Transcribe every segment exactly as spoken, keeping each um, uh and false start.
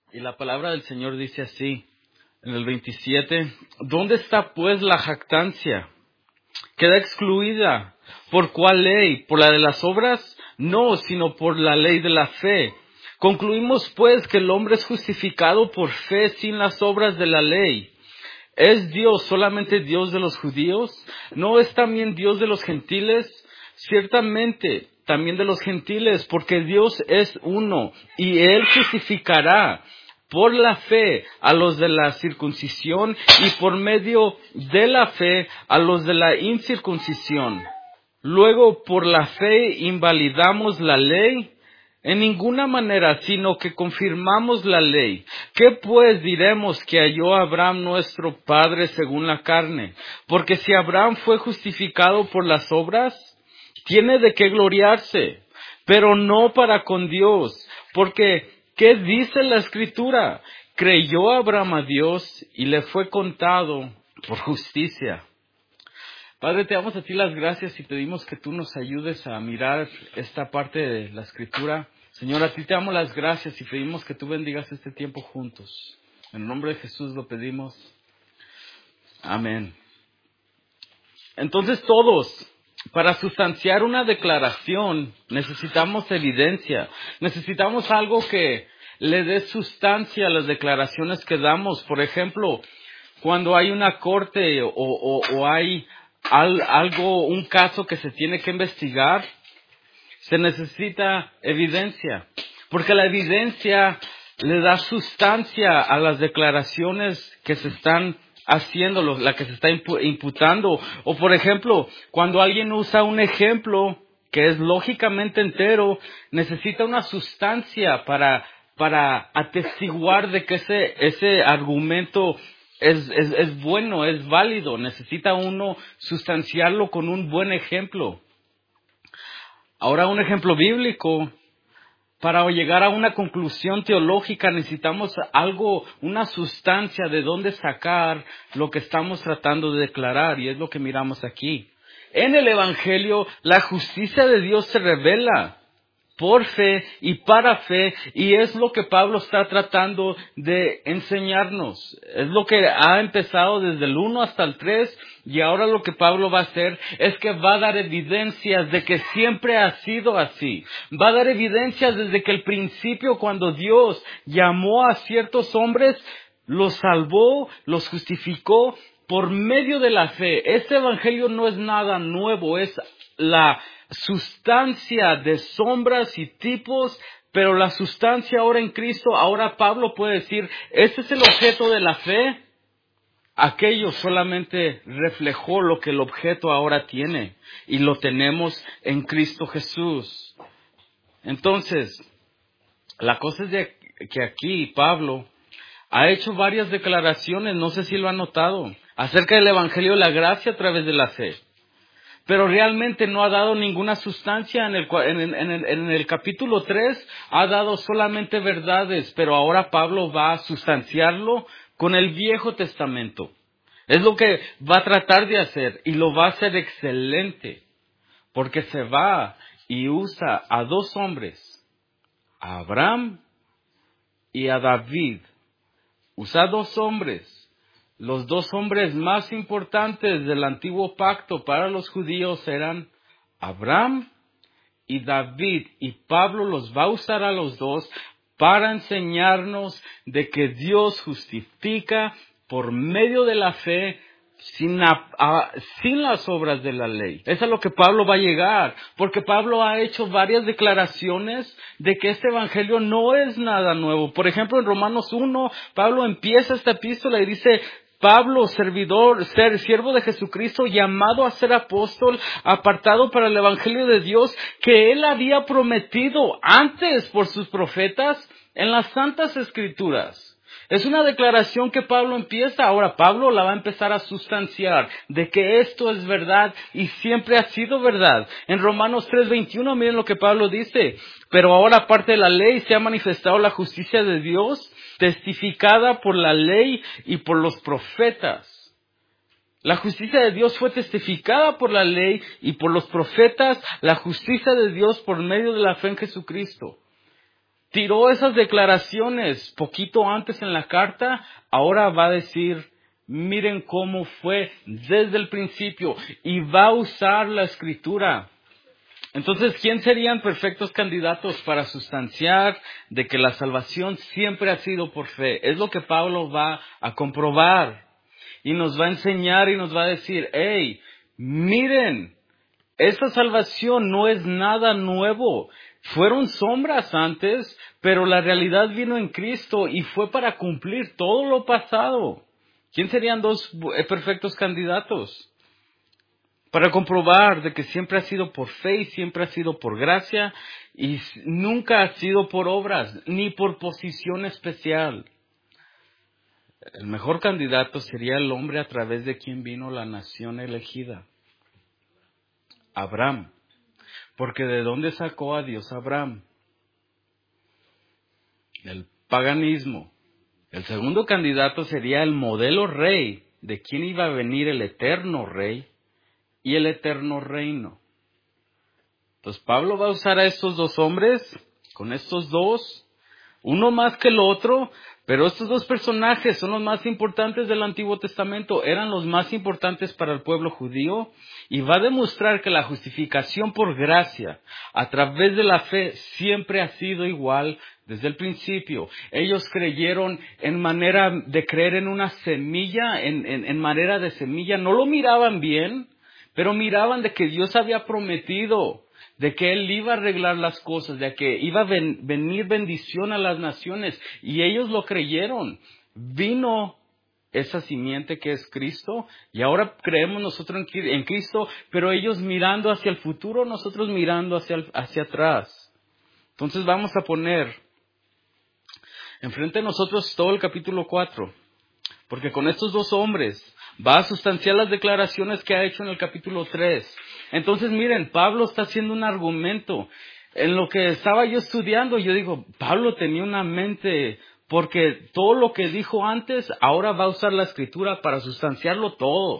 Y la palabra del Señor dice así, en el veintisiete, ¿dónde está pues la jactancia? Queda excluida. ¿Por cuál ley? ¿Por la de las obras? No, sino por la ley de la fe. Concluimos pues que el hombre es justificado por fe sin las obras de la ley. ¿Es Dios solamente Dios de los judíos? ¿No es también Dios de los gentiles? Ciertamente, también de los gentiles, porque Dios es uno, y Él justificará por la fe a los de la circuncisión y por medio de la fe a los de la incircuncisión. Luego, por la fe invalidamos la ley. En ninguna manera, sino que confirmamos la ley. ¿Qué pues diremos que halló Abraham nuestro padre según la carne? Porque si Abraham fue justificado por las obras, tiene de qué gloriarse, pero no para con Dios. Porque, ¿qué dice la Escritura? Creyó Abraham a Dios y le fue contado por justicia. Padre, te damos a ti las gracias y pedimos que tú nos ayudes a mirar esta parte de la Escritura. Señor, a ti te damos las gracias y pedimos que tú bendigas este tiempo juntos. En el nombre de Jesús lo pedimos. Amén. Entonces todos, para sustanciar una declaración, necesitamos evidencia. Necesitamos algo que le dé sustancia a las declaraciones que damos. Por ejemplo, cuando hay una corte o, o, o hay al, algo, un caso que se tiene que investigar, se necesita evidencia, porque la evidencia le da sustancia a las declaraciones que se están haciendo, la que se está imputando. O por ejemplo, cuando alguien usa un ejemplo que es lógicamente entero, necesita una sustancia para, para atestiguar de que ese, ese argumento es, es, es bueno, es válido. Necesita uno sustanciarlo con un buen ejemplo. Ahora, un ejemplo bíblico. Para llegar a una conclusión teológica necesitamos algo, una sustancia de dónde sacar lo que estamos tratando de declarar, y es lo que miramos aquí. En el Evangelio, la justicia de Dios se revela por fe y para fe, y es lo que Pablo está tratando de enseñarnos. Es lo que ha empezado desde el uno hasta el tres, y ahora lo que Pablo va a hacer es que va a dar evidencias de que siempre ha sido así. Va a dar evidencias desde que el principio, cuando Dios llamó a ciertos hombres, los salvó, los justificó por medio de la fe. Este evangelio no es nada nuevo, es la sustancia de sombras y tipos, pero la sustancia ahora en Cristo. Ahora Pablo puede decir, este es el objeto de la fe. Aquello solamente reflejó lo que el objeto ahora tiene, y lo tenemos en Cristo Jesús. Entonces, la cosa es de que aquí Pablo ha hecho varias declaraciones, no sé si lo han notado, acerca del evangelio de la gracia a través de la fe. Pero realmente no ha dado ninguna sustancia. En el, en, en, el, en el capítulo tres ha dado solamente verdades, pero ahora Pablo va a sustanciarlo con el Viejo Testamento. Es lo que va a tratar de hacer, y lo va a hacer excelente, porque se va y usa a dos hombres, a Abraham y a David. Usa a dos hombres. Los dos hombres más importantes del antiguo pacto para los judíos eran Abraham y David. Y Pablo los va a usar a los dos para enseñarnos de que Dios justifica por medio de la fe sin, a, a, sin las obras de la ley. Es a lo que Pablo va a llegar, porque Pablo ha hecho varias declaraciones de que este evangelio no es nada nuevo. Por ejemplo, en Romanos uno, Pablo empieza esta epístola y dice: Pablo, servidor, ser siervo de Jesucristo, llamado a ser apóstol, apartado para el evangelio de Dios, que él había prometido antes por sus profetas en las santas escrituras. Es una declaración que Pablo empieza. Ahora Pablo la va a empezar a sustanciar de que esto es verdad y siempre ha sido verdad. En Romanos tres veintiuno, miren lo que Pablo dice: pero ahora, aparte de la ley, se ha manifestado la justicia de Dios, testificada por la ley y por los profetas. La justicia de Dios fue testificada por la ley y por los profetas, la justicia de Dios por medio de la fe en Jesucristo. tiró esas declaraciones poquito antes en la carta, ahora va a decir, miren cómo fue desde el principio, y va a usar la escritura. Entonces, ¿quién serían perfectos candidatos para sustanciar de que la salvación siempre ha sido por fe? Es lo que Pablo va a comprobar y nos va a enseñar y nos va a decir, hey, miren, esta salvación no es nada nuevo. Fueron sombras antes, pero la realidad vino en Cristo y fue para cumplir todo lo pasado. ¿Quién serían dos perfectos candidatos? Para comprobar de que siempre ha sido por fe y siempre ha sido por gracia y nunca ha sido por obras ni por posición especial. El mejor candidato sería el hombre a través de quien vino la nación elegida. Abraham. Porque ¿de dónde sacó a Dios Abraham? El paganismo. El segundo candidato sería el modelo rey de quien iba a venir el eterno rey y el eterno reino. Entonces Pablo va a usar a estos dos hombres, con estos dos, uno más que el otro, pero estos dos personajes son los más importantes del Antiguo Testamento, eran los más importantes para el pueblo judío, y va a demostrar que la justificación por gracia, a través de la fe, siempre ha sido igual desde el principio. Ellos creyeron en manera de creer en una semilla, en, en, en manera de semilla, no lo miraban bien, pero miraban de que Dios había prometido, de que Él iba a arreglar las cosas, de que iba a ven, venir bendición a las naciones. Y ellos lo creyeron. Vino esa simiente que es Cristo. Y ahora creemos nosotros en, en Cristo, pero ellos mirando hacia el futuro, nosotros mirando hacia, el, hacia atrás. Entonces vamos a poner enfrente de nosotros todo el capítulo cuatro. Porque con estos dos hombres va a sustanciar las declaraciones que ha hecho en el capítulo tres. Entonces, miren, Pablo está haciendo un argumento. En lo que estaba yo estudiando, yo digo, Pablo tenía una mente, porque todo lo que dijo antes, ahora va a usar la escritura para sustanciarlo todo.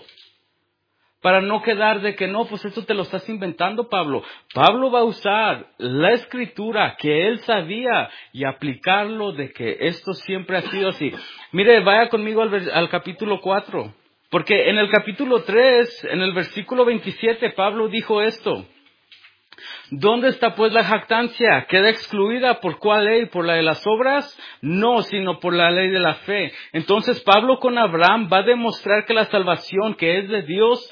Para no quedar de que no, pues esto te lo estás inventando, Pablo. Pablo va a usar la escritura que él sabía y aplicarlo de que esto siempre ha sido así. Mire, vaya conmigo al, al capítulo cuatro. Porque en el capítulo tres, en el versículo veintisiete, Pablo dijo esto. ¿Dónde está pues la jactancia? ¿Queda excluida por cuál ley? ¿Por la de las obras? No, sino por la ley de la fe. Entonces Pablo con Abraham va a demostrar que la salvación que es de Dios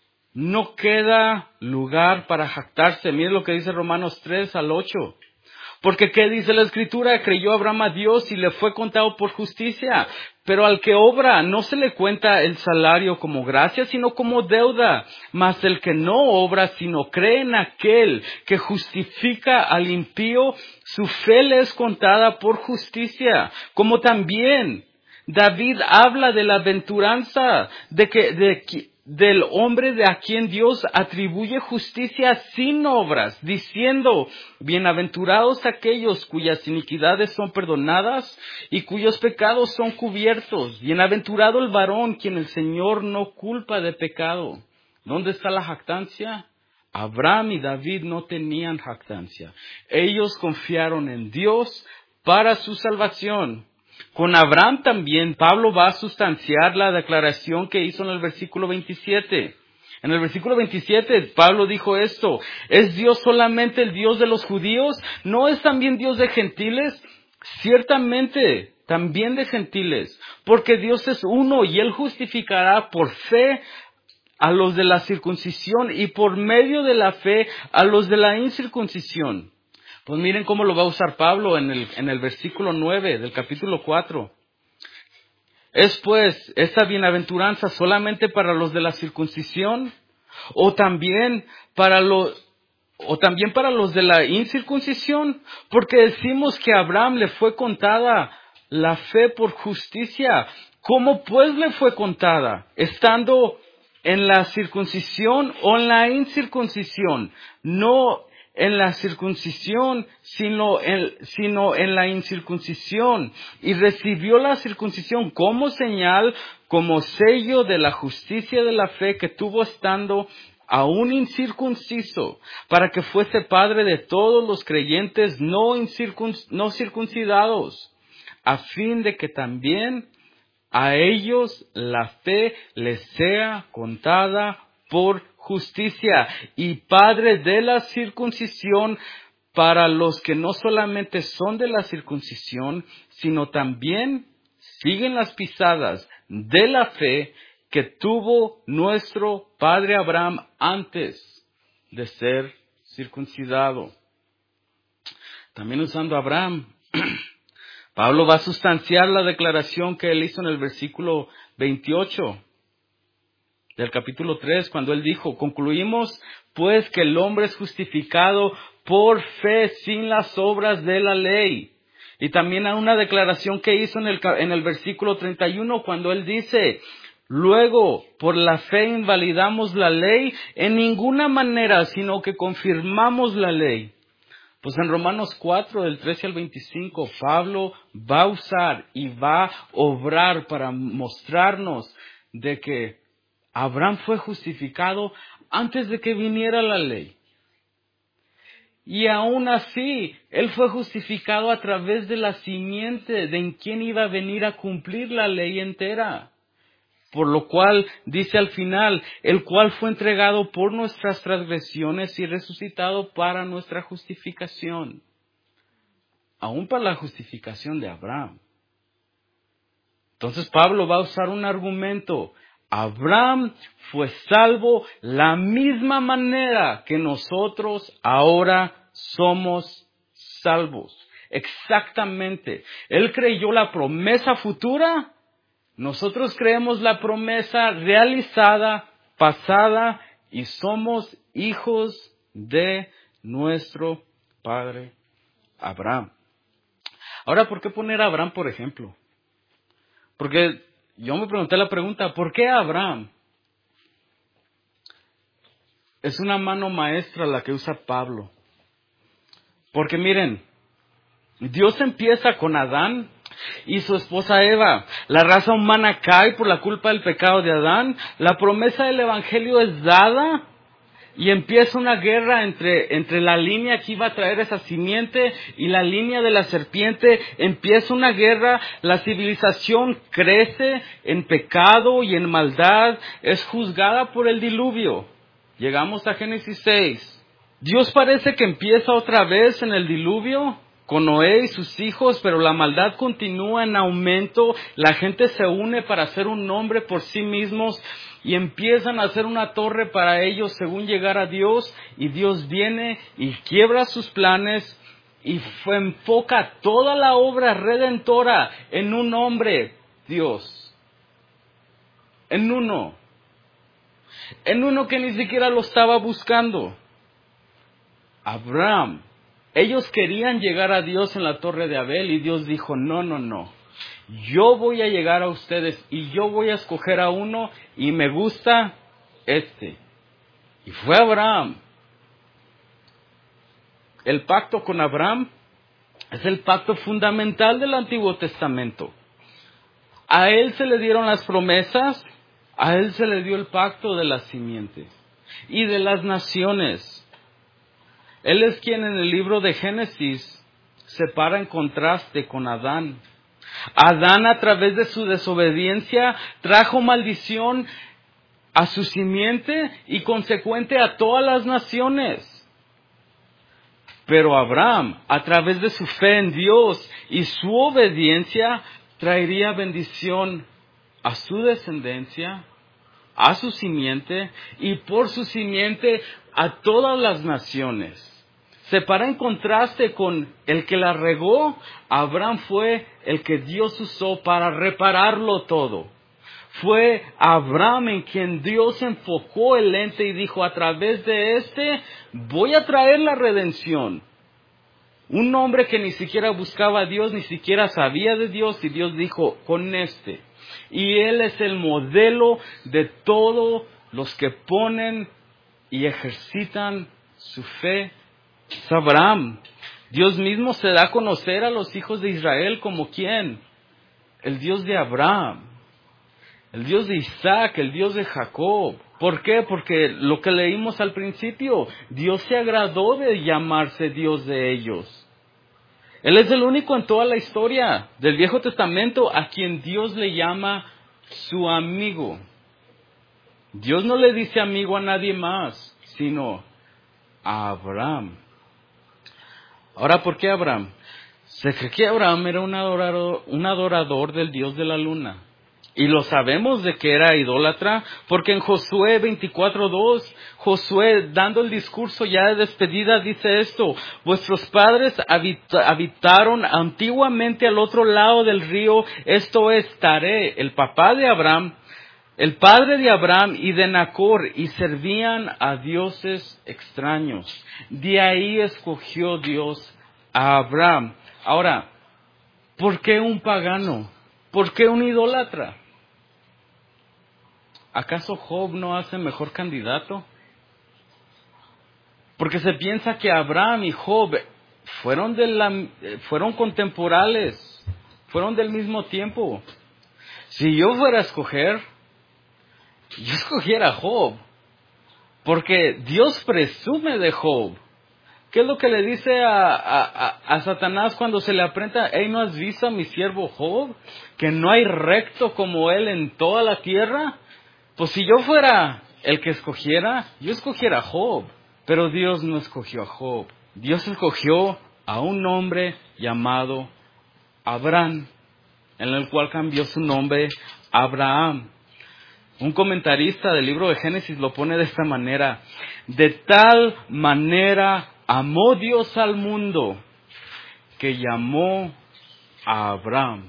no queda lugar para jactarse. Miren lo que dice Romanos tres al ocho. Porque ¿qué dice la Escritura? Creyó Abraham a Dios y le fue contado por justicia. Pero al que obra no se le cuenta el salario como gracia, sino como deuda. Mas el que no obra, sino cree en aquel que justifica al impío, su fe le es contada por justicia. Como también David habla de la aventuranza de que, de que del hombre de a quien Dios atribuye justicia sin obras, diciendo, bienaventurados aquellos cuyas iniquidades son perdonadas y cuyos pecados son cubiertos. Bienaventurado el varón quien el Señor no culpa de pecado. ¿Dónde está la jactancia? Abraham y David no tenían jactancia. Ellos confiaron en Dios para su salvación. Con Abraham también Pablo va a sustanciar la declaración que hizo en el versículo veintisiete. En el versículo veintisiete Pablo dijo esto: ¿es Dios solamente el Dios de los judíos? ¿No es también Dios de gentiles? Ciertamente, también de gentiles, porque Dios es uno y Él justificará por fe a los de la circuncisión y por medio de la fe a los de la incircuncisión. Pues miren cómo lo va a usar Pablo en el, en el versículo nueve del capítulo cuatro. ¿Es pues esta bienaventuranza solamente para los de la circuncisión? ¿O también para los, o también para los de la incircuncisión? Porque decimos que a Abraham le fue contada la fe por justicia. ¿Cómo pues le fue contada? ¿Estando en la circuncisión o en la incircuncisión? No en la circuncisión, sino en, sino en la incircuncisión. Y recibió la circuncisión como señal, como sello de la justicia de la fe que tuvo estando a un incircunciso, para que fuese padre de todos los creyentes no, incircunc- no circuncidados, a fin de que también a ellos la fe les sea contada por justicia, y padre de la circuncisión para los que no solamente son de la circuncisión, sino también siguen las pisadas de la fe que tuvo nuestro padre Abraham antes de ser circuncidado. También usando a Abraham, Pablo va a sustanciar la declaración que él hizo en el versículo veintiocho del capítulo tres, cuando él dijo: concluimos pues que el hombre es justificado por fe sin las obras de la ley. Y también hay una declaración que hizo en el, en el versículo treinta y uno, cuando él dice: luego, por la fe invalidamos la ley en ninguna manera, sino que confirmamos la ley. Pues en Romanos cuatro, del trece al veinticinco, Pablo va a usar y va a obrar para mostrarnos de que Abraham fue justificado antes de que viniera la ley. Y aún así, él fue justificado a través de la simiente de en quien iba a venir a cumplir la ley entera. Por lo cual, dice al final, el cual fue entregado por nuestras transgresiones y resucitado para nuestra justificación. Aún para la justificación de Abraham. Entonces Pablo va a usar un argumento. Abraham fue salvo la misma manera que nosotros ahora somos salvos. Exactamente. Él creyó la promesa futura. Nosotros creemos la promesa realizada, pasada, y somos hijos de nuestro padre Abraham. Ahora, ¿por qué poner a Abraham por ejemplo? Porque yo me pregunté la pregunta, ¿por qué Abraham? Es una mano maestra la que usa Pablo. Porque miren, Dios empieza con Adán y su esposa Eva. La raza humana cae por la culpa del pecado de Adán. La promesa del evangelio es dada y empieza una guerra entre, entre la línea que iba a traer esa simiente y la línea de la serpiente. Empieza una guerra. La civilización crece en pecado y en maldad. Es juzgada por el diluvio. Llegamos a Génesis seis. Dios parece que empieza otra vez en el diluvio con Noé y sus hijos, pero la maldad continúa en aumento. La gente se une para hacer un nombre por sí mismos y empiezan a hacer una torre para ellos según llegar a Dios, y Dios viene y quiebra sus planes y fue, enfoca toda la obra redentora en un hombre, Dios, en uno, en uno que ni siquiera lo estaba buscando, Abraham. Ellos querían llegar a Dios en la torre de Abel y Dios dijo: no, no, no. Yo voy a llegar a ustedes y yo voy a escoger a uno y me gusta este. Y fue Abraham. El pacto con Abraham es el pacto fundamental del Antiguo Testamento. A él se le dieron las promesas, a él se le dio el pacto de las simientes y de las naciones. Él es quien en el libro de Génesis se para en contraste con Adán. Adán, a través de su desobediencia, trajo maldición a su simiente y consecuente a todas las naciones. Pero Abraham, a través de su fe en Dios y su obediencia, traería bendición a su descendencia, a su simiente y por su simiente a todas las naciones. Se para en contraste con el que la regó. Abraham fue el que Dios usó para repararlo todo. Fue Abraham en quien Dios enfocó el lente y dijo: a través de este voy a traer la redención. Un hombre que ni siquiera buscaba a Dios, ni siquiera sabía de Dios, y Dios dijo: con este. Y él es el modelo de todos los que ponen y ejercitan su fe. Es Abraham. Dios mismo se da a conocer a los hijos de Israel como ¿quién? El Dios de Abraham, el Dios de Isaac, el Dios de Jacob. ¿Por qué? Porque lo que leímos al principio, Dios se agradó de llamarse Dios de ellos. Él es el único en toda la historia del Viejo Testamento a quien Dios le llama su amigo. Dios no le dice amigo a nadie más, sino a Abraham. Ahora, ¿por qué Abraham? Se cree que Abraham era un adorador, un adorador del Dios de la luna. Y lo sabemos de que era idólatra, porque en Josué veinticuatro dos, Josué, dando el discurso ya de despedida, dice esto: vuestros padres habita, habitaron antiguamente al otro lado del río, esto es Taré, el papá de Abraham, el padre de Abraham y de Nacor, y servían a dioses extraños. De ahí escogió Dios a Abraham. Ahora, ¿por qué un pagano? ¿Por qué un idólatra? ¿Acaso Job no hace mejor candidato? Porque se piensa que Abraham y Job fueron, de la, fueron contemporáneos, fueron del mismo tiempo. Si yo fuera a escoger, yo escogiera a Job, porque Dios presume de Job. ¿Qué es lo que le dice a, a, a Satanás cuando se le aprenta? Hey, ¿no has visto a mi siervo Job? Que no hay recto como él en toda la tierra. Pues si yo fuera el que escogiera, yo escogiera a Job. Pero Dios no escogió a Job. Dios escogió a un hombre llamado Abraham, en el cual cambió su nombre a Abraham. Un comentarista del libro de Génesis lo pone de esta manera: de tal manera amó Dios al mundo que llamó a Abraham.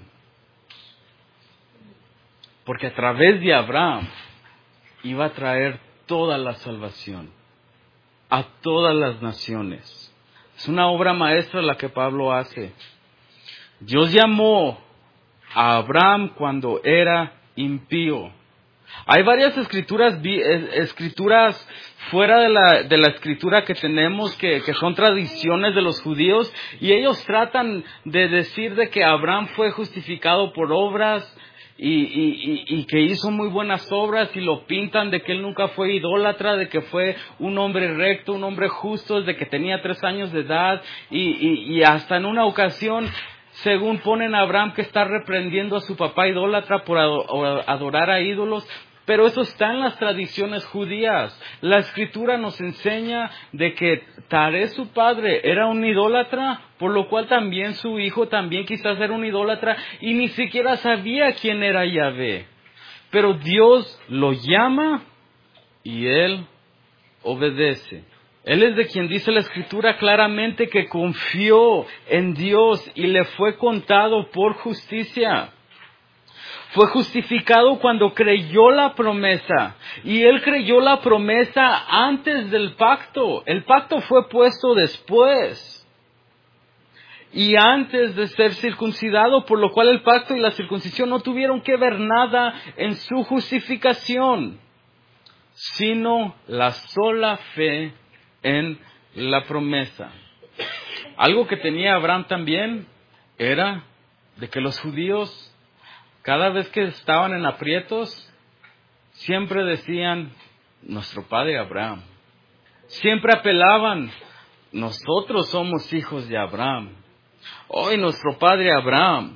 Porque a través de Abraham iba a traer toda la salvación a todas las naciones. Es una obra maestra la que Pablo hace. Dios llamó a Abraham cuando era impío. Hay varias escrituras, escrituras fuera de la, de la escritura que tenemos, que, que son tradiciones de los judíos, y ellos tratan de decir de que Abraham fue justificado por obras y, y, y, y que hizo muy buenas obras, y lo pintan de que él nunca fue idólatra, de que fue un hombre recto, un hombre justo, desde que tenía tres años de edad, y, y, y hasta en una ocasión, según ponen a Abraham que está reprendiendo a su papá idólatra por adorar a ídolos. Pero eso está en las tradiciones judías. La escritura nos enseña de que Taré, su padre, era un idólatra, por lo cual también su hijo también quizás era un idólatra, y ni siquiera sabía quién era Yahvé. Pero Dios lo llama y él obedece. Él es de quien dice la escritura claramente que confió en Dios y le fue contado por justicia. Fue justificado cuando creyó la promesa. Y él creyó la promesa antes del pacto. El pacto fue puesto después. Y antes de ser circuncidado, por lo cual el pacto y la circuncisión no tuvieron que ver nada en su justificación, sino la sola fe en la promesa. Algo que tenía Abraham también era de que los judíos, cada vez que estaban en aprietos, siempre decían: nuestro padre Abraham. Siempre apelaban: nosotros somos hijos de Abraham. Hoy nuestro padre Abraham.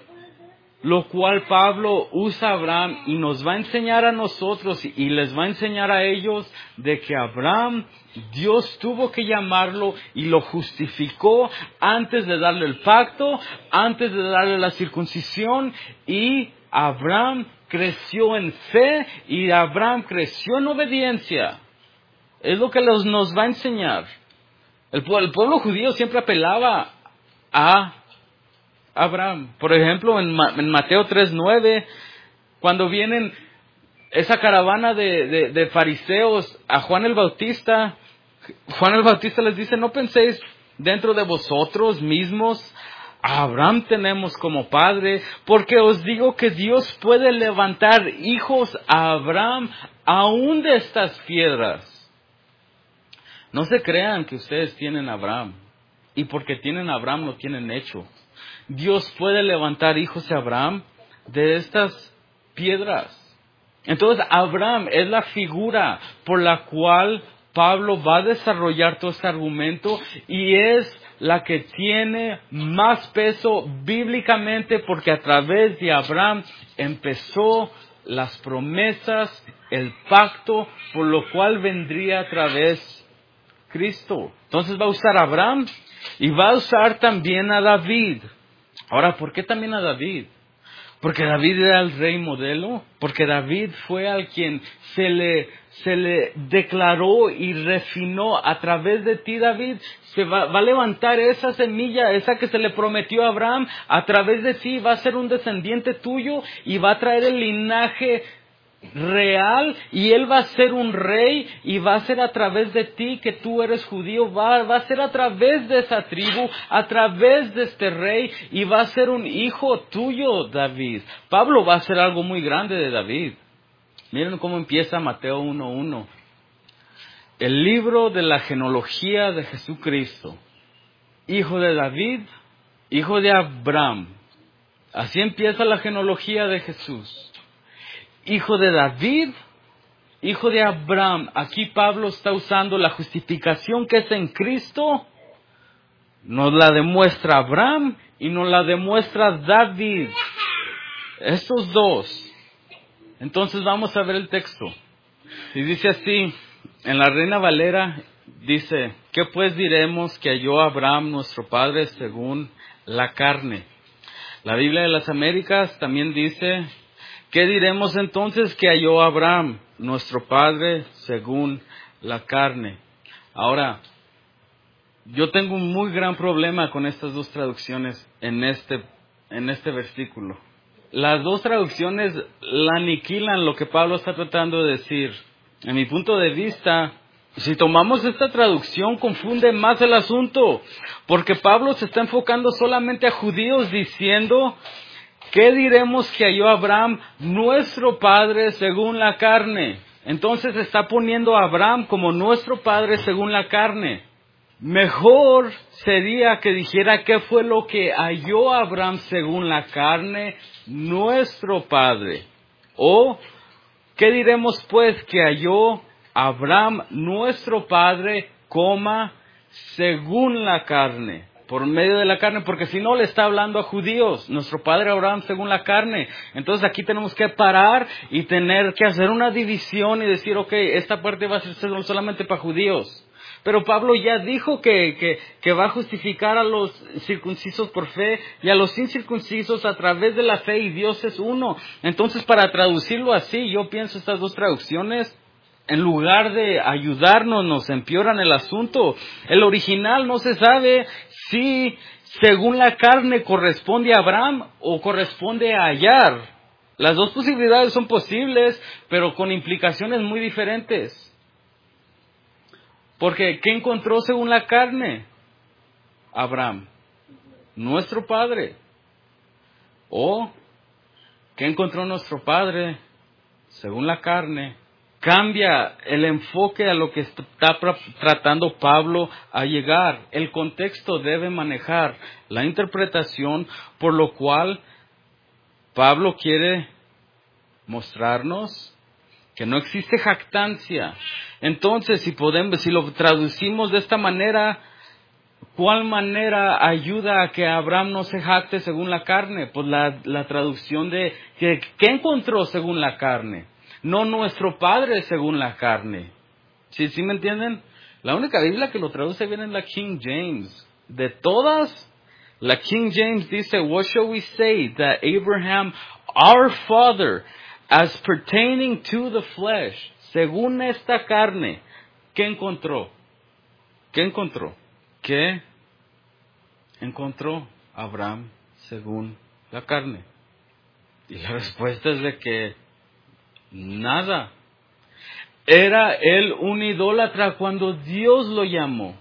Lo cual Pablo usa a Abraham y nos va a enseñar a nosotros y les va a enseñar a ellos de que Abraham, Dios tuvo que llamarlo y lo justificó antes de darle el pacto, antes de darle la circuncisión, y Abraham creció en fe y Abraham creció en obediencia. Es lo que los, nos va a enseñar. El, el pueblo judío siempre apelaba a Abraham. Por ejemplo, en, Ma, en Mateo tres nueve, cuando vienen esa caravana de, de, de fariseos a Juan el Bautista, Juan el Bautista les dice: no penséis dentro de vosotros mismos, a Abraham tenemos como padre, porque os digo que Dios puede levantar hijos a Abraham aún de estas piedras. No se crean que ustedes tienen a Abraham, y porque tienen a Abraham lo tienen hecho. Dios puede levantar hijos de Abraham de estas piedras. Entonces Abraham es la figura por la cual Pablo va a desarrollar todo este argumento y es la que tiene más peso bíblicamente porque a través de Abraham empezó las promesas, el pacto, por lo cual vendría a través de Cristo. Entonces va a usar a Abraham y va a usar también a David. Ahora, ¿por qué también a David? Porque David era el rey modelo, porque David fue al quien se le, se le declaró y refinó a través de ti, David, se va, va a levantar esa semilla, esa que se le prometió a Abraham, a través de ti va a ser un descendiente tuyo y va a traer el linaje real y él va a ser un rey y va a ser a través de ti que tú eres judío, va, va a ser a través de esa tribu, a través de este rey y va a ser un hijo tuyo, David. Pablo va a hacer algo muy grande de David. Miren cómo empieza Mateo uno uno. El libro de la genealogía de Jesucristo, hijo de David, hijo de Abraham. Así empieza la genealogía de Jesús. Hijo de David, hijo de Abraham. Aquí Pablo está usando la justificación que es en Cristo. Nos la demuestra Abraham y nos la demuestra David. Estos dos. Entonces vamos a ver el texto. Y dice así, en la Reina Valera, dice, ¿qué pues diremos que halló Abraham nuestro padre según la carne? La Biblia de las Américas también dice, ¿qué diremos entonces que halló Abraham, nuestro padre, según la carne? Ahora, yo tengo un muy gran problema con estas dos traducciones en este, en este versículo. Las dos traducciones la aniquilan lo que Pablo está tratando de decir. En mi punto de vista, si tomamos esta traducción, confunde más el asunto, porque Pablo se está enfocando solamente a judíos diciendo, ¿qué diremos que halló Abraham, nuestro padre, según la carne? Entonces está poniendo a Abraham como nuestro padre según la carne. Mejor sería que dijera qué fue lo que halló Abraham según la carne, nuestro padre. O, ¿qué diremos pues que halló Abraham, nuestro padre, coma, según la carne? Por medio de la carne, porque si no le está hablando a judíos, nuestro padre Abraham según la carne. Entonces aquí tenemos que parar y tener que hacer una división y decir, ok, esta parte va a ser solamente para judíos. Pero Pablo ya dijo que, que, que va a justificar a los circuncisos por fe y a los incircuncisos a través de la fe y Dios es uno. Entonces para traducirlo así, yo pienso estas dos traducciones, en lugar de ayudarnos, nos empeoran el asunto. El original no se sabe si según la carne corresponde a Abraham o corresponde a Agar. Las dos posibilidades son posibles, pero con implicaciones muy diferentes. Porque, ¿qué encontró según la carne? Abraham, nuestro padre. O, ¿qué encontró nuestro padre según la carne? Cambia el enfoque a lo que está tratando Pablo a llegar. El contexto debe manejar la interpretación, por lo cual Pablo quiere mostrarnos que no existe jactancia. Entonces, si podemos, si lo traducimos de esta manera, ¿cuál manera ayuda a que Abraham no se jacte según la carne? Pues la, la traducción de que, ¿qué encontró según la carne? No nuestro padre según la carne. ¿Sí, sí me entienden? La única Biblia que lo traduce bien es la King James. De todas, la King James dice, what shall we say that Abraham, our father, as pertaining to the flesh, según esta carne, ¿qué encontró? ¿Qué encontró? ¿Qué encontró Abraham según la carne? Y la respuesta es de que nada. Era él un idólatra cuando Dios lo llamó.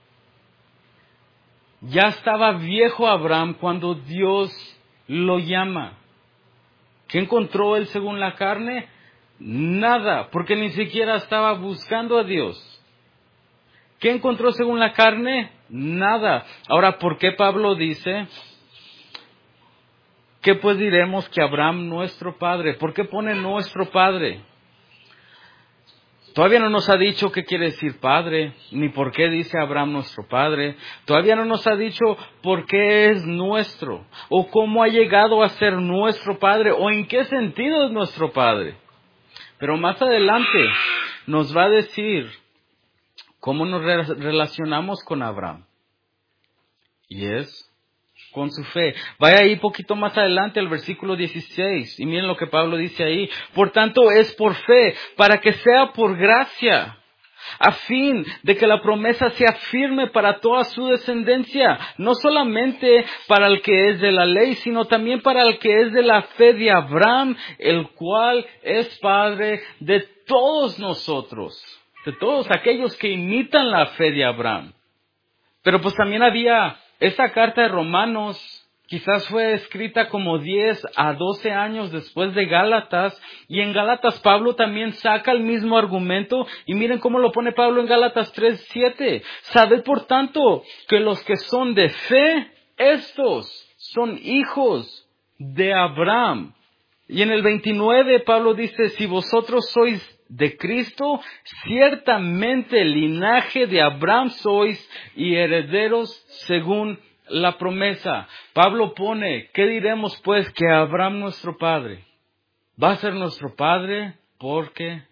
Ya estaba viejo Abraham cuando Dios lo llama. ¿Qué encontró él según la carne? Nada, porque ni siquiera estaba buscando a Dios. ¿Qué encontró según la carne? Nada. Ahora, ¿por qué Pablo dice ¿Qué pues diremos que Abraham nuestro padre? ¿Por qué pone nuestro padre? Todavía no nos ha dicho qué quiere decir padre, ni por qué dice Abraham nuestro padre. Todavía no nos ha dicho por qué es nuestro, o cómo ha llegado a ser nuestro padre, o en qué sentido es nuestro padre. Pero más adelante nos va a decir cómo nos re- relacionamos con Abraham. Y es con su fe. Vaya ahí poquito más adelante al versículo dieciséis y miren lo que Pablo dice ahí. Por tanto es por fe, para que sea por gracia, a fin de que la promesa sea firme para toda su descendencia, no solamente para el que es de la ley, sino también para el que es de la fe de Abraham, el cual es padre de todos nosotros, de todos aquellos que imitan la fe de Abraham. Pero pues también había esta carta de Romanos, quizás fue escrita como diez a doce años después de Gálatas, y en Gálatas Pablo también saca el mismo argumento, y miren cómo lo pone Pablo en Gálatas tres siete. Sabed por tanto que los que son de fe, estos son hijos de Abraham. Y en el veintinueve Pablo dice, si vosotros sois de Cristo, ciertamente linaje de Abraham sois y herederos según la promesa. Pablo pone, ¿qué diremos pues que Abraham nuestro padre? Va a ser nuestro padre porque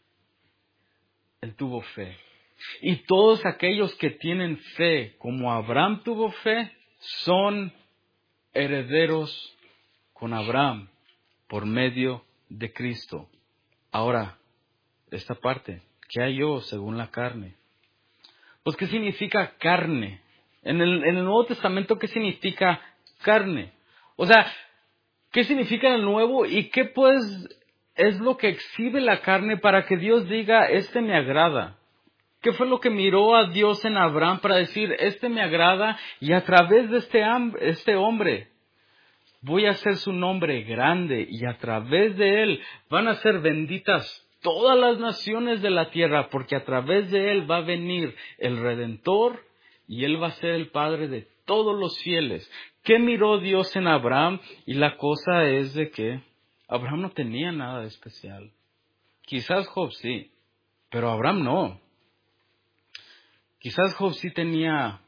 él tuvo fe. Y todos aquellos que tienen fe, como Abraham tuvo fe, son herederos con Abraham por medio de Cristo. Ahora, esta parte, ¿qué hay yo según la carne? Pues, ¿qué significa carne? En el, en el Nuevo Testamento, ¿qué significa carne? O sea, ¿qué significa en el Nuevo y qué pues es lo que exhibe la carne para que Dios diga, este me agrada? ¿Qué fue lo que miró a Dios en Abraham para decir, este me agrada y a través de este, este hombre voy a hacer su nombre grande y a través de él van a ser benditas todas las naciones de la tierra, porque a través de él va a venir el Redentor y él va a ser el Padre de todos los fieles? ¿Qué miró Dios en Abraham? Y la cosa es de que Abraham no tenía nada de especial. Quizás Job sí, pero Abraham no. Quizás Job sí tenía...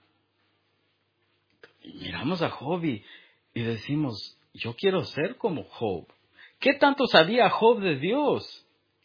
Miramos a Job y, y decimos, yo quiero ser como Job. ¿Qué tanto sabía Job de Dios?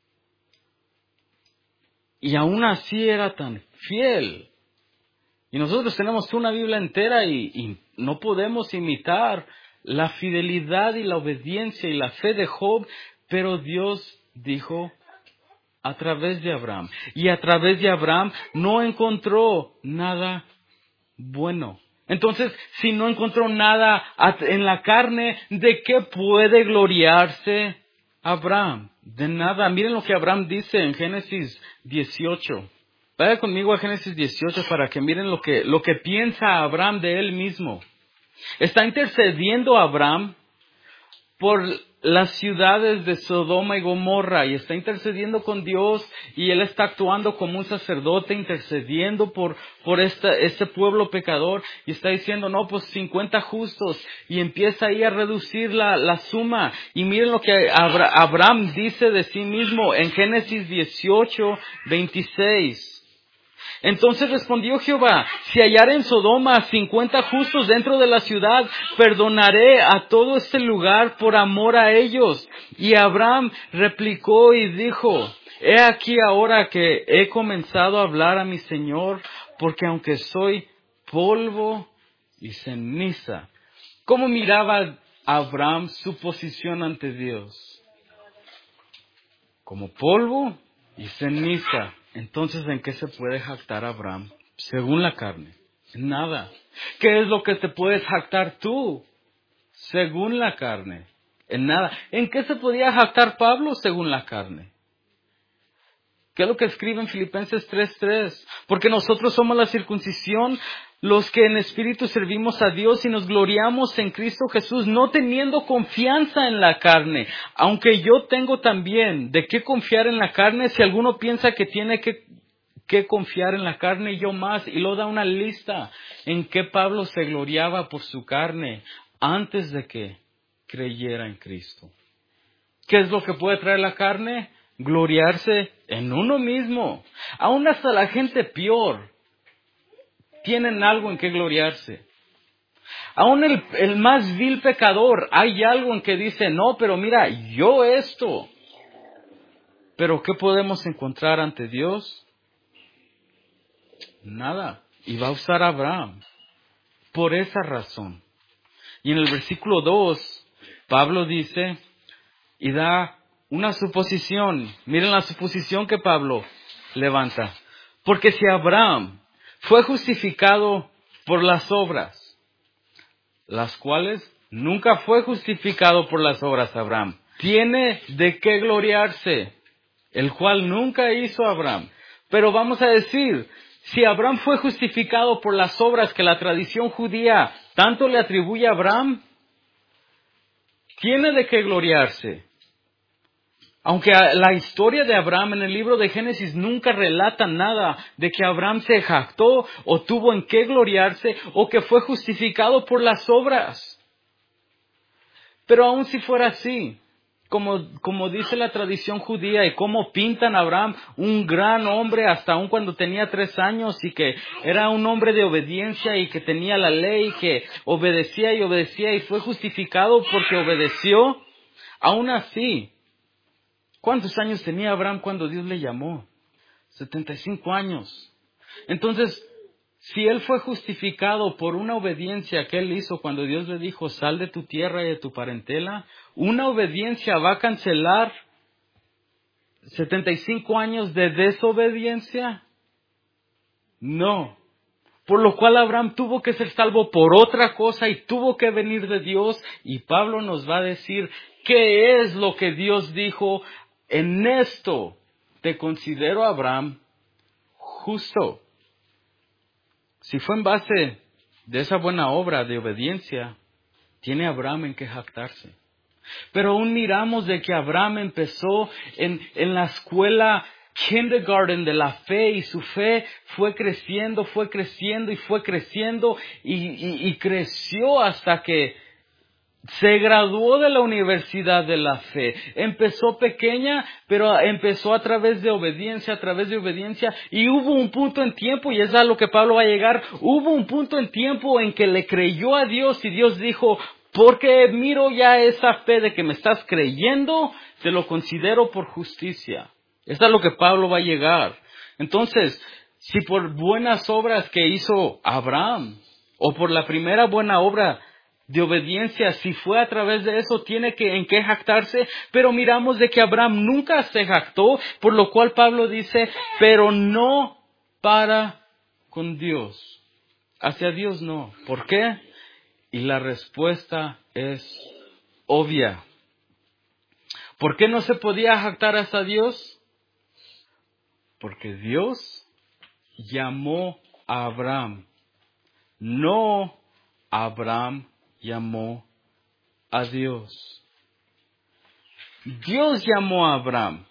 Y aún así era tan fiel. Y nosotros tenemos una Biblia entera y, y no podemos imitar la fidelidad y la obediencia y la fe de Job, pero Dios dijo a través de Abraham. Y a través de Abraham no encontró nada bueno. Entonces, si no encontró nada en la carne, ¿de qué puede gloriarse Abraham? De nada. Miren lo que Abraham dice en Génesis dieciocho. Vaya conmigo a Génesis dieciocho para que miren lo que, lo que piensa Abraham de él mismo. Está intercediendo Abraham por las ciudades de Sodoma y Gomorra y está intercediendo con Dios y él está actuando como un sacerdote intercediendo por, por este, este pueblo pecador y está diciendo, no, pues cincuenta justos y empieza ahí a reducir la, la suma. Y miren lo que Abraham dice de sí mismo en Génesis dieciocho, veintiséis. Entonces respondió Jehová, si hallare en Sodoma cincuenta justos dentro de la ciudad, perdonaré a todo este lugar por amor a ellos. Y Abraham replicó y dijo, he aquí ahora que he comenzado a hablar a mi Señor, porque aunque soy polvo y ceniza. ¿Cómo miraba Abraham su posición ante Dios? Como polvo y ceniza. Entonces, ¿en qué se puede jactar Abraham? Según la carne. En nada. ¿Qué es lo que te puedes jactar tú? Según la carne. En nada. ¿En qué se podía jactar Pablo según la carne? ¿Qué es lo que escribe en Filipenses tres tres? Porque nosotros somos la circuncisión, los que en espíritu servimos a Dios y nos gloriamos en Cristo Jesús, no teniendo confianza en la carne. Aunque yo tengo también de qué confiar en la carne, si alguno piensa que tiene que, que confiar en la carne, yo más. Y lo da una lista en que Pablo se gloriaba por su carne antes de que, creyera en Cristo. ¿Qué es lo que puede traer la carne? Gloriarse en uno mismo. Aún hasta la gente peor tienen algo en que gloriarse. Aún el, el más vil pecador, hay algo en que dice, no, pero mira, yo esto. Pero ¿qué podemos encontrar ante Dios? Nada. Y va a usar a Abraham por esa razón. Y en el versículo dos, Pablo dice y da una suposición. Miren la suposición que Pablo levanta. Porque si Abraham fue justificado por las obras, las cuales nunca fue justificado por las obras Abraham, tiene de qué gloriarse, el cual nunca hizo Abraham. Pero vamos a decir, si Abraham fue justificado por las obras que la tradición judía tanto le atribuye a Abraham, tiene de qué gloriarse. Aunque la historia de Abraham en el libro de Génesis nunca relata nada de que Abraham se jactó o tuvo en qué gloriarse o que fue justificado por las obras. Pero aun si fuera así, como, como dice la tradición judía y como pintan a Abraham, un gran hombre hasta aun cuando tenía tres años y que era un hombre de obediencia y que tenía la ley, que obedecía y obedecía y fue justificado porque obedeció, aun así, ¿cuántos años tenía Abraham cuando Dios le llamó? setenta y cinco años. Entonces, si él fue justificado por una obediencia que él hizo cuando Dios le dijo, sal de tu tierra y de tu parentela, ¿una obediencia va a cancelar setenta y cinco años de desobediencia? No. Por lo cual Abraham tuvo que ser salvo por otra cosa y tuvo que venir de Dios. Y Pablo nos va a decir qué es lo que Dios dijo. En esto te considero, Abraham, justo. Si fue en base de esa buena obra de obediencia, tiene Abraham en qué jactarse. Pero aún miramos de que Abraham empezó en, en la escuela kindergarten de la fe y su fe fue creciendo, fue creciendo y fue creciendo y, y, y creció hasta que se graduó de la Universidad de la Fe. Empezó pequeña, pero empezó a través de obediencia, a través de obediencia. Y hubo un punto en tiempo, y es a lo que Pablo va a llegar, hubo un punto en tiempo en que le creyó a Dios y Dios dijo, porque miro ya esa fe de que me estás creyendo, te lo considero por justicia. Es a lo que Pablo va a llegar. Entonces, si por buenas obras que hizo Abraham, o por la primera buena obra de obediencia, si fue a través de eso, tiene que en qué jactarse, pero miramos de que Abraham nunca se jactó, por lo cual Pablo dice, pero no para con Dios. Hacia Dios no. ¿Por qué? Y la respuesta es obvia. ¿Por qué no se podía jactar hacia Dios? Porque Dios llamó a Abraham. No Abraham llamó a Dios. Dios llamó a Abraham.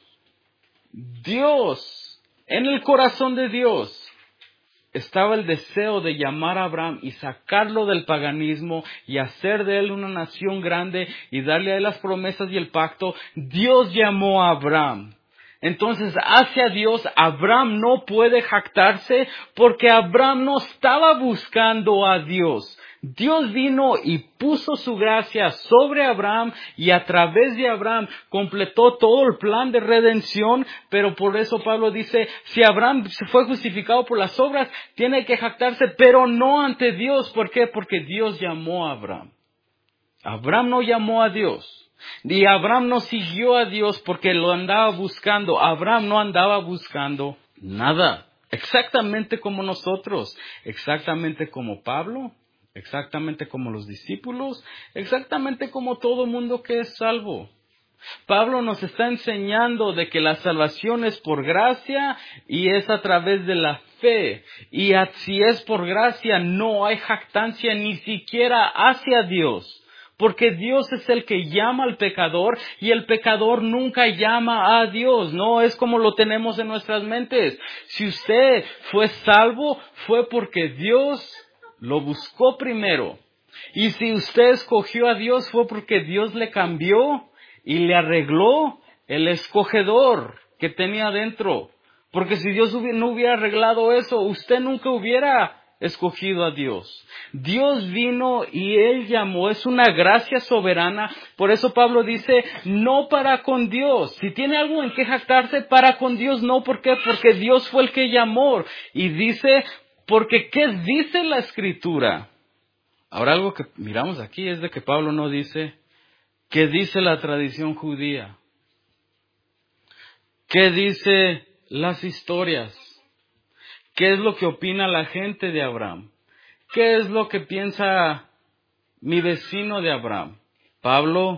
Dios, en el corazón de Dios, estaba el deseo de llamar a Abraham y sacarlo del paganismo y hacer de él una nación grande y darle a él las promesas y el pacto. Dios llamó a Abraham. Entonces, hacia Dios, Abraham no puede jactarse porque Abraham no estaba buscando a Dios. Dios vino y puso su gracia sobre Abraham y a través de Abraham completó todo el plan de redención, pero por eso Pablo dice, si Abraham fue justificado por las obras, tiene que jactarse, pero no ante Dios. ¿Por qué? Porque Dios llamó a Abraham. Abraham no llamó a Dios. Y Abraham no siguió a Dios porque lo andaba buscando. Abraham no andaba buscando nada. Exactamente como nosotros. Exactamente como Pablo. Exactamente como los discípulos. Exactamente como todo mundo que es salvo. Pablo nos está enseñando de que la salvación es por gracia y es a través de la fe. Y si es por gracia no hay jactancia ni siquiera hacia Dios. Porque Dios es el que llama al pecador y el pecador nunca llama a Dios. No es como lo tenemos en nuestras mentes. Si usted fue salvo, fue porque Dios lo buscó primero. Y si usted escogió a Dios fue porque Dios le cambió y le arregló el escogedor que tenía dentro. Porque si Dios no hubiera arreglado eso, usted nunca hubiera escogido a Dios. Dios vino y Él llamó, es una gracia soberana. Por eso Pablo dice, no para con Dios. Si tiene algo en que jactarse, para con Dios no. ¿Por qué? Porque Dios fue el que llamó. Y dice, porque ¿qué dice la Escritura? Ahora algo que miramos aquí es de que Pablo no dice, ¿qué dice la tradición judía? ¿Qué dice las historias? ¿Qué es lo que opina la gente de Abraham? ¿Qué es lo que piensa mi vecino de Abraham? Pablo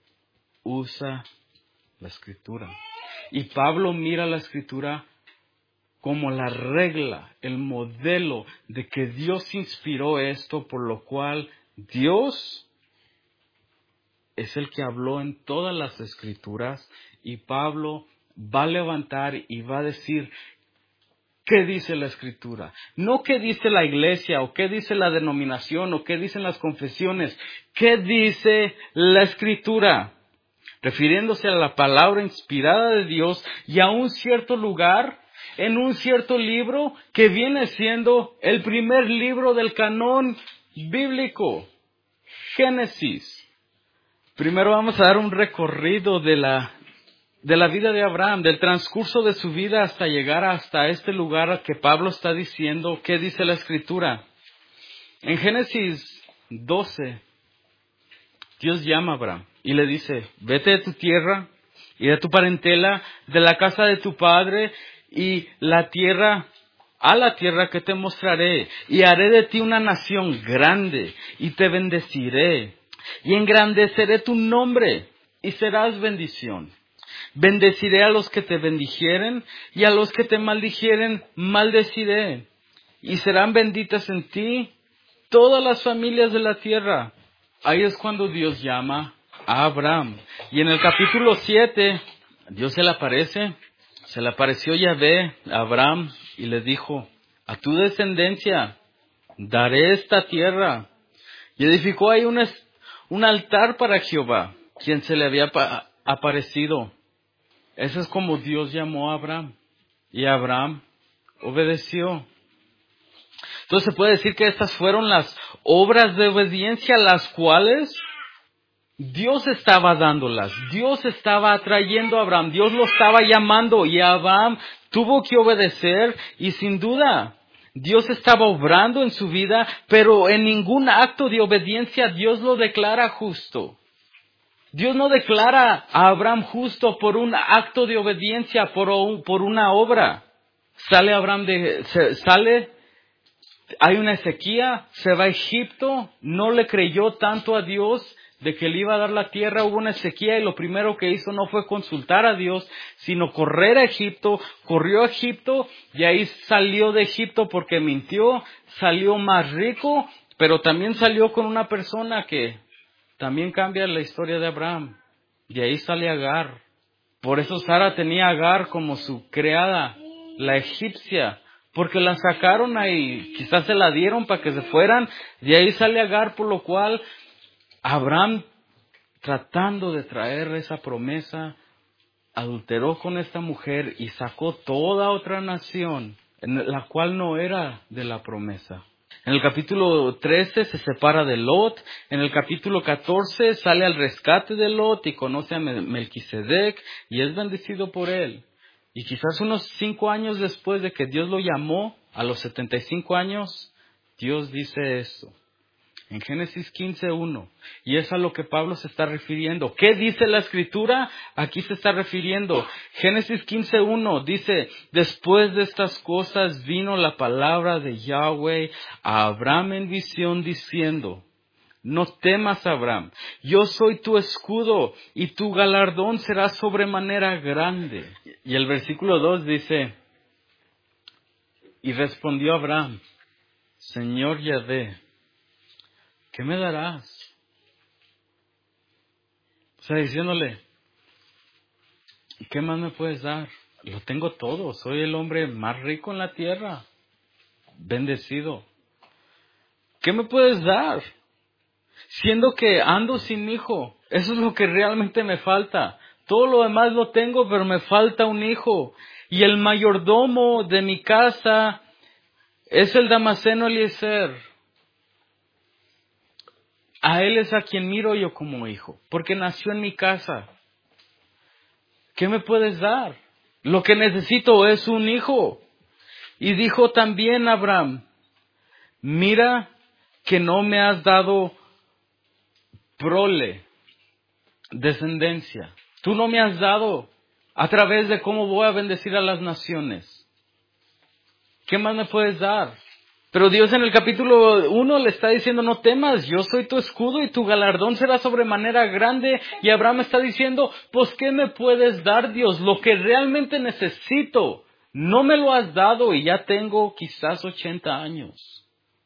usa la Escritura. Y Pablo mira la Escritura como la regla, el modelo de que Dios inspiró esto, por lo cual Dios es el que habló en todas las Escrituras, y Pablo va a levantar y va a decir, ¿qué dice la Escritura? No qué dice la iglesia, o qué dice la denominación, o qué dicen las confesiones. ¿Qué dice la Escritura? Refiriéndose a la palabra inspirada de Dios y a un cierto lugar, en un cierto libro que viene siendo el primer libro del canón bíblico, Génesis. Primero vamos a dar un recorrido de la, de la vida de Abraham, del transcurso de su vida hasta llegar hasta este lugar al que Pablo está diciendo, ¿qué dice la Escritura? En Génesis doce, Dios llama a Abraham y le dice, vete de tu tierra y de tu parentela, de la casa de tu padre, y la tierra, a la tierra que te mostraré, y haré de ti una nación grande, y te bendeciré, y engrandeceré tu nombre, y serás bendición. Bendeciré a los que te bendijeren, y a los que te maldijeren, maldeciré. Y serán benditas en ti todas las familias de la tierra. Ahí es cuando Dios llama a Abraham. Y en el capítulo siete, Dios se le aparece, se le apareció Yahvé a Abraham y le dijo, a tu descendencia daré esta tierra. Y edificó ahí un, un altar para Jehová, quien se le había pa- aparecido. Eso es como Dios llamó a Abraham. Y Abraham obedeció. Entonces se puede decir que estas fueron las obras de obediencia, las cuales Dios estaba dándolas. Dios estaba atrayendo a Abraham. Dios lo estaba llamando y Abraham tuvo que obedecer, y sin duda Dios estaba obrando en su vida, pero en ningún acto de obediencia Dios lo declara justo. Dios no declara a Abraham justo por un acto de obediencia, por, un, por una obra. Sale Abraham de, se, sale, hay una sequía, se va a Egipto, no le creyó tanto a Dios de que le iba a dar la tierra, hubo una sequía y lo primero que hizo no fue consultar a Dios, sino correr a Egipto, corrió a Egipto y ahí salió de Egipto porque mintió, salió más rico, pero también salió con una persona que también cambia la historia de Abraham. Y ahí sale Agar. Por eso Sara tenía a Agar como su criada, la egipcia, porque la sacaron ahí, quizás se la dieron para que se fueran, y ahí sale Agar, por lo cual Abraham, tratando de traer esa promesa, adulteró con esta mujer y sacó toda otra nación, en la cual no era de la promesa. En el capítulo trece se separa de Lot. En el capítulo catorce sale al rescate de Lot y conoce a Melquisedec y es bendecido por él. Y quizás unos cinco años después de que Dios lo llamó, a los setenta y cinco años, Dios dice esto. En Génesis quince uno. Y es a lo que Pablo se está refiriendo. ¿Qué dice la Escritura? Aquí se está refiriendo. Génesis quince uno dice, después de estas cosas vino la palabra de Yahweh a Abraham en visión diciendo, no temas, Abraham, yo soy tu escudo y tu galardón será sobremanera grande. Y el versículo dos dice, y respondió Abraham, Señor Yahvé, ¿qué me darás? O sea, diciéndole, ¿qué más me puedes dar? Lo tengo todo, soy el hombre más rico en la tierra, bendecido. ¿Qué me puedes dar? Siendo que ando sin hijo. Eso es lo que realmente me falta. Todo lo demás lo tengo, pero me falta un hijo. Y el mayordomo de mi casa es el Damaseno Eliezer. A él es a quien miro yo como hijo, porque nació en mi casa. ¿Qué me puedes dar? Lo que necesito es un hijo. Y dijo también Abraham, mira que no me has dado prole, descendencia. Tú no me has dado a través de cómo voy a bendecir a las naciones. ¿Qué más me puedes dar? Pero Dios en el capítulo uno le está diciendo, no temas, yo soy tu escudo y tu galardón será sobremanera grande. Y Abraham está diciendo, pues ¿qué me puedes dar, Dios? Lo que realmente necesito, no me lo has dado y ya tengo quizás ochenta años.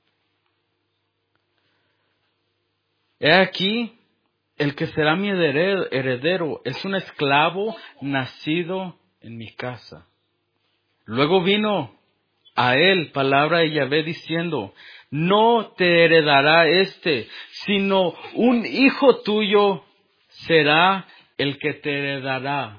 He aquí, el que será mi heredero es un esclavo nacido en mi casa. Luego vino a él palabra de Yahvé diciendo, no te heredará este, sino un hijo tuyo será el que te heredará.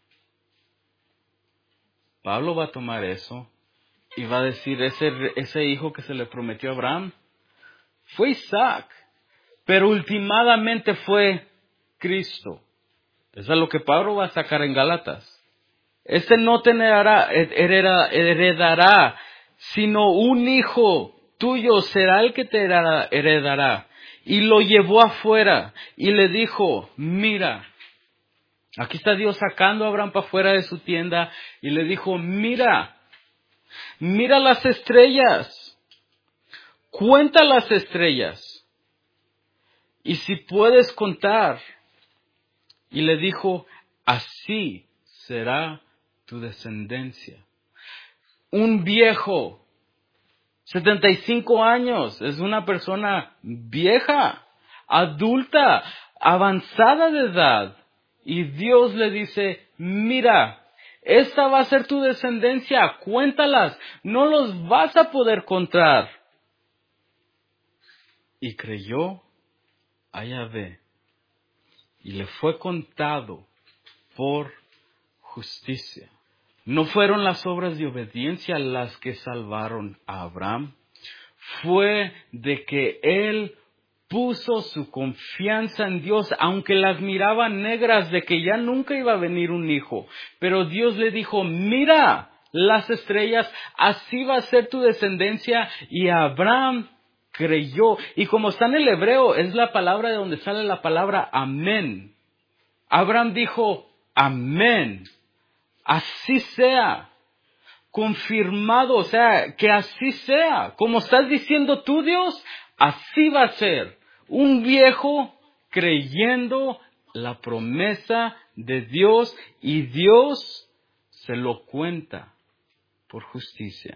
Pablo va a tomar eso y va a decir, ese, ese hijo que se le prometió a Abraham fue Isaac, pero ultimadamente fue Cristo. Eso es lo que Pablo va a sacar en Gálatas. Este no te heredará, heredará, heredará, sino un hijo tuyo será el que te heredará. Y lo llevó afuera y le dijo, mira, aquí está Dios sacando a Abraham para afuera de su tienda y le dijo, mira, mira las estrellas, cuenta las estrellas. Y si puedes contar. Y le dijo, así será tu descendencia. Un viejo, setenta y cinco años, es una persona vieja, adulta, avanzada de edad. Y Dios le dice, mira, esta va a ser tu descendencia, cuéntalas, no los vas a poder contar. Y creyó a Yahvé, y le fue contado por justicia. No fueron las obras de obediencia las que salvaron a Abraham. Fue de que él puso su confianza en Dios, aunque las miraba negras de que ya nunca iba a venir un hijo. Pero Dios le dijo, mira las estrellas, así va a ser tu descendencia. Y Abraham creyó. Y como está en el hebreo, es la palabra de donde sale la palabra amén. Abraham dijo, amén. Así sea. Confirmado, o sea, que así sea. Como estás diciendo tú, Dios, así va a ser. Un viejo creyendo la promesa de Dios y Dios se lo cuenta por justicia.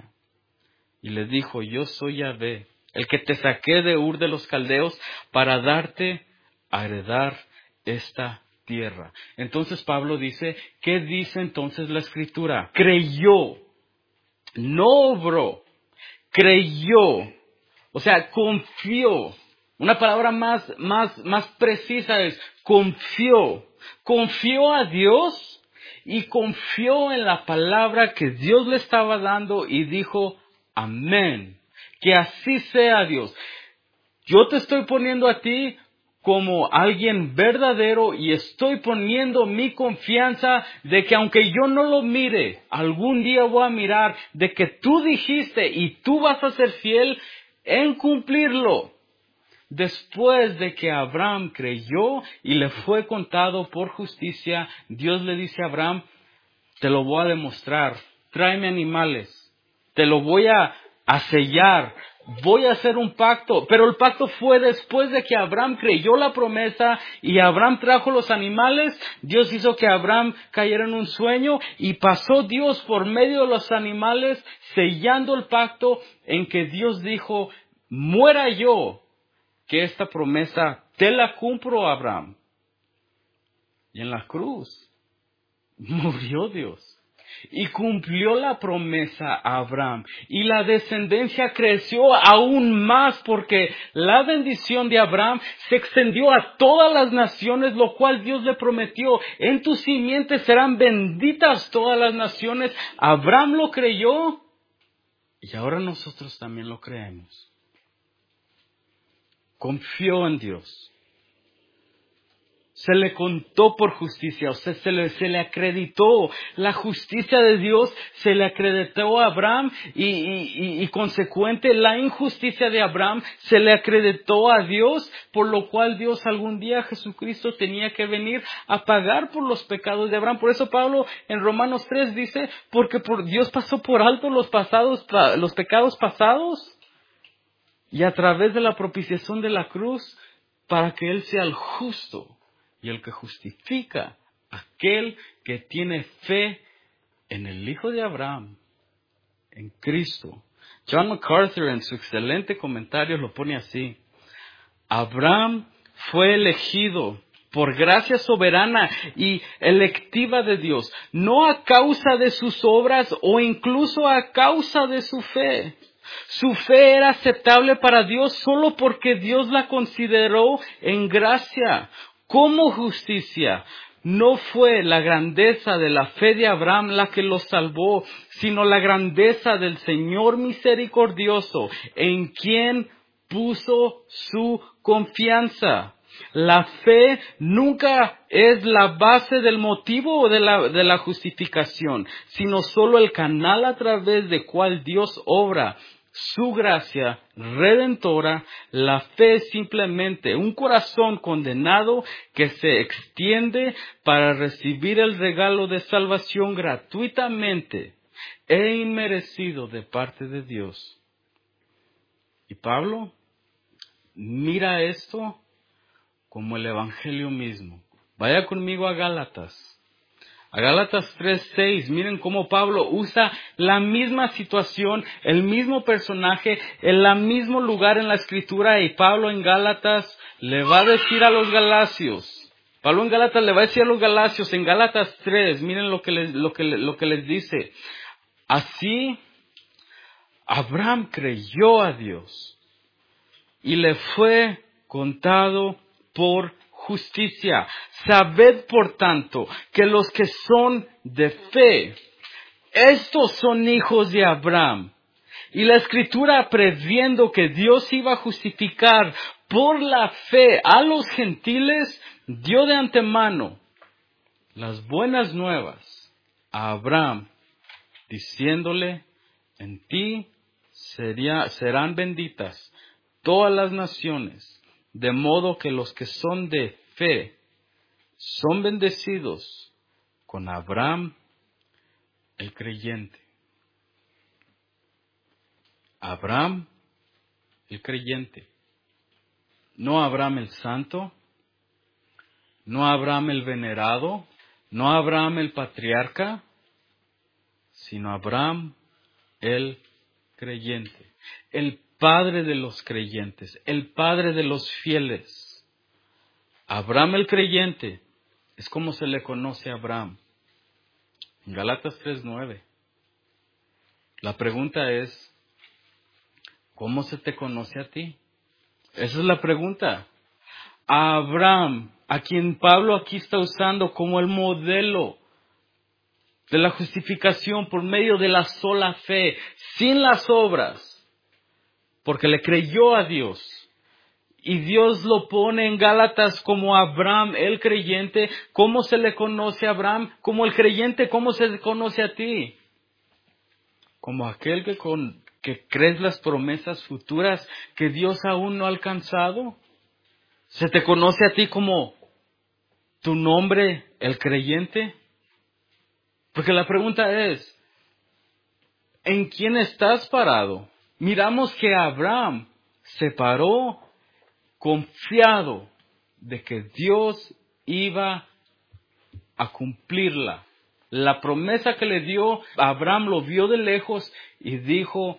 Y le dijo, yo soy Yahvé, el que te saqué de Ur de los Caldeos para darte a heredar esta tierra. Entonces Pablo dice, ¿qué dice entonces la Escritura? Creyó, no obró, creyó, o sea, confió. Una palabra más, más, más precisa es confió. Confió a Dios y confió en la palabra que Dios le estaba dando y dijo, amén. Que así sea, Dios. Yo te estoy poniendo a ti como alguien verdadero y estoy poniendo mi confianza de que aunque yo no lo mire, algún día voy a mirar de que tú dijiste y tú vas a ser fiel en cumplirlo. Después de que Abraham creyó y le fue contado por justicia, Dios le dice a Abraham, te lo voy a demostrar, tráeme animales, te lo voy a, a sellar, voy a hacer un pacto. Pero el pacto fue después de que Abraham creyó la promesa y Abraham trajo los animales. Dios hizo que Abraham cayera en un sueño y pasó Dios por medio de los animales sellando el pacto en que Dios dijo, muera yo, que esta promesa te la cumplo, Abraham. Y en la cruz murió Dios. y cumplió la promesa a Abraham. Y la descendencia creció aún más porque la bendición de Abraham se extendió a todas las naciones, lo cual Dios le prometió. En tus simientes serán benditas todas las naciones. Abraham lo creyó y ahora nosotros también lo creemos. Confió en Dios. Se le contó por justicia, o sea, se le, se le acreditó la justicia de Dios, se le acreditó a Abraham y, y, y, y consecuente la injusticia de Abraham se le acreditó a Dios, por lo cual Dios algún día, Jesucristo, tenía que venir a pagar por los pecados de Abraham. Por eso Pablo en Romanos tres dice, porque por Dios pasó por alto los pasados, los pecados pasados y a través de la propiciación de la cruz, para que Él sea el justo y el que justifica aquel que tiene fe en el Hijo de Abraham, en Cristo. John MacArthur en su excelente comentario lo pone así: Abraham fue elegido por gracia soberana y electiva de Dios, no a causa de sus obras o incluso a causa de su fe. Su fe era aceptable para Dios solo porque Dios la consideró en gracia, como justicia. No fue la grandeza de la fe de Abraham la que lo salvó, sino la grandeza del Señor misericordioso, en quien puso su confianza. La fe nunca es la base del motivo de la, de la justificación, sino solo el canal a través de cual Dios obra su gracia redentora. La fe es simplemente un corazón condenado que se extiende para recibir el regalo de salvación gratuitamente e inmerecido de parte de Dios. Y Pablo mira esto como el Evangelio mismo. Vaya conmigo a Gálatas. A Gálatas tres seis, miren cómo Pablo usa la misma situación, el mismo personaje, en el mismo lugar en la Escritura, y Pablo en Gálatas le va a decir a los Galacios, Pablo en Gálatas le va a decir a los Galacios, en Gálatas tres, miren lo que les, lo que, lo que les dice. Así, Abraham creyó a Dios y le fue contado por justicia. Sabed, por tanto, que los que son de fe, estos son hijos de Abraham. Y la Escritura, previendo que Dios iba a justificar por la fe a los gentiles, dio de antemano las buenas nuevas a Abraham, diciéndole: en ti sería, serán benditas todas las naciones. De modo que los que son de fe son bendecidos con Abraham el creyente. Abraham el creyente. No Abraham el santo, no Abraham el venerado, no Abraham el patriarca, sino Abraham el creyente. El Padre de los creyentes, el Padre de los fieles. Abraham el creyente es como se le conoce a Abraham. En Gálatas tres nueve. La pregunta es, ¿cómo se te conoce a ti? Esa es la pregunta. A Abraham, a quien Pablo aquí está usando como el modelo de la justificación por medio de la sola fe, sin las obras. Porque le creyó a Dios. Y Dios lo pone en Gálatas como Abraham, el creyente. ¿Cómo se le conoce a Abraham? Como el creyente, ¿cómo se le conoce a ti? Como aquel que, con, que crees las promesas futuras que Dios aún no ha alcanzado. ¿Se te conoce a ti como tu nombre, el creyente? Porque la pregunta es, ¿en quién estás parado? Miramos que Abraham se paró confiado de que Dios iba a cumplirla. La promesa que le dio, Abraham lo vio de lejos y dijo: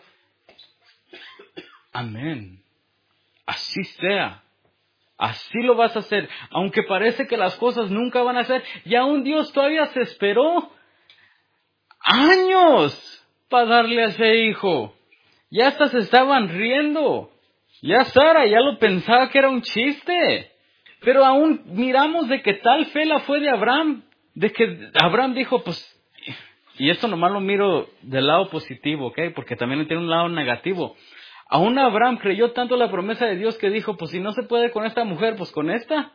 amén, así sea, así lo vas a hacer. Aunque parece que las cosas nunca van a ser, y aún Dios todavía se esperó años para darle a ese hijo. Ya hasta se estaban riendo. Ya Sara ya lo pensaba que era un chiste. Pero aún miramos de que tal fe la fue de Abraham. De que Abraham dijo, pues, y esto nomás lo miro del lado positivo, ¿ok? Porque también tiene un lado negativo. Aún Abraham creyó tanto la promesa de Dios que dijo, pues si no se puede con esta mujer, pues con esta.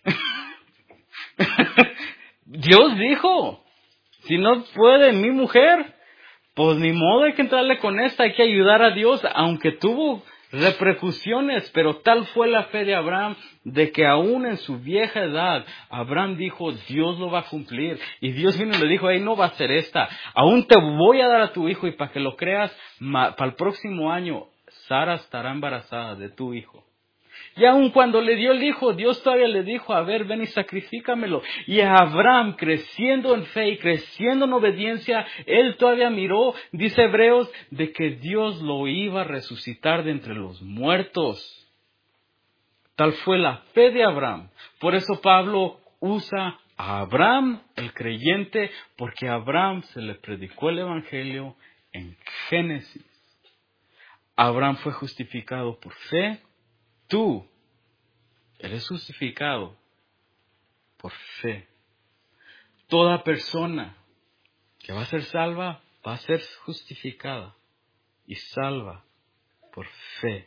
Dios dijo, si no puede mi mujer, pues ni modo, hay que entrarle con esta, hay que ayudar a Dios, aunque tuvo repercusiones, pero tal fue la fe de Abraham, de que aún en su vieja edad, Abraham dijo, Dios lo va a cumplir, y Dios vino y le dijo, hey, no va a ser esta, aún te voy a dar a tu hijo, y para que lo creas, ma, para el próximo año, Sara estará embarazada de tu hijo. Y aun cuando le dio el hijo, Dios todavía le dijo, a ver, ven y sacrifícamelo. Y a Abraham, creciendo en fe y creciendo en obediencia, él todavía miró, dice Hebreos, de que Dios lo iba a resucitar de entre los muertos. Tal fue la fe de Abraham. Por eso Pablo usa a Abraham, el creyente, porque a Abraham se le predicó el evangelio en Génesis. Abraham fue justificado por fe. Tú eres justificado por fe. Toda persona que va a ser salva va a ser justificada y salva por fe.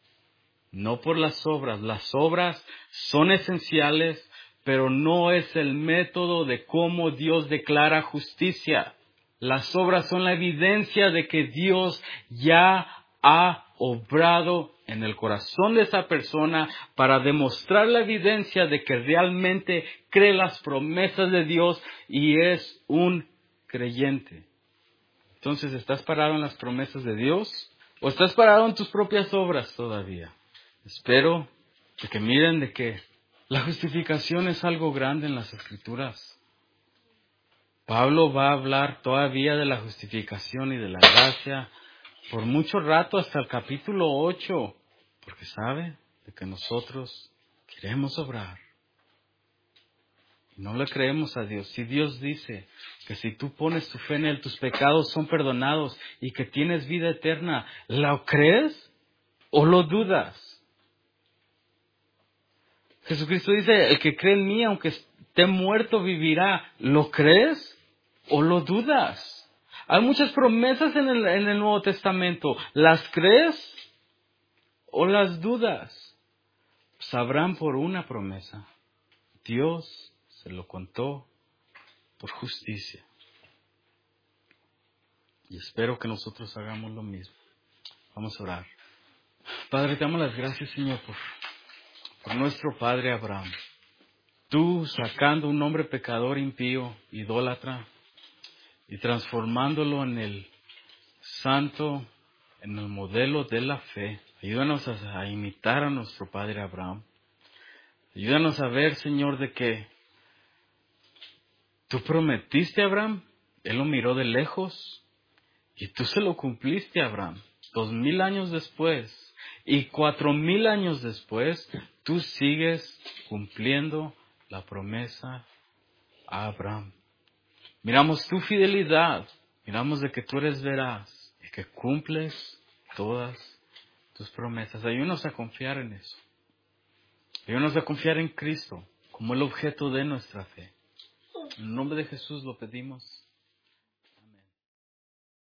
No por las obras. Las obras son esenciales, pero no es el método de cómo Dios declara justicia. Las obras son la evidencia de que Dios ya ha obrado en el corazón de esa persona para demostrar la evidencia de que realmente cree las promesas de Dios y es un creyente. Entonces, ¿estás parado en las promesas de Dios o estás parado en tus propias obras todavía? Espero que miren de que la justificación es algo grande en las Escrituras. Pablo va a hablar todavía de la justificación y de la gracia por mucho rato hasta el capítulo ocho, porque sabe de que nosotros queremos obrar y no le creemos a Dios. Si Dios dice que si tú pones tu fe en Él, tus pecados son perdonados y que tienes vida eterna, ¿lo crees o lo dudas? Jesucristo dice, el que cree en mí, aunque esté muerto, vivirá. ¿Lo crees o lo dudas? Hay muchas promesas en el, en el Nuevo Testamento. ¿Las crees o las dudas? Sabrán por una promesa. Dios se lo contó por justicia. Y espero que nosotros hagamos lo mismo. Vamos a orar. Padre, te damos las gracias, Señor, por, por nuestro Padre Abraham. Tú sacando un hombre pecador, impío, idólatra, y transformándolo en el santo, en el modelo de la fe. Ayúdanos a, a imitar a nuestro Padre Abraham. Ayúdanos a ver, Señor, de que tú prometiste a Abraham, él lo miró de lejos, y tú se lo cumpliste a Abraham. Dos mil años después, y cuatro mil años después, tú sigues cumpliendo la promesa a Abraham. Miramos tu fidelidad, miramos de que tú eres veraz y que cumples todas tus promesas. Ayúdanos a confiar en eso. Ayúdanos a confiar en Cristo como el objeto de nuestra fe. En el nombre de Jesús lo pedimos.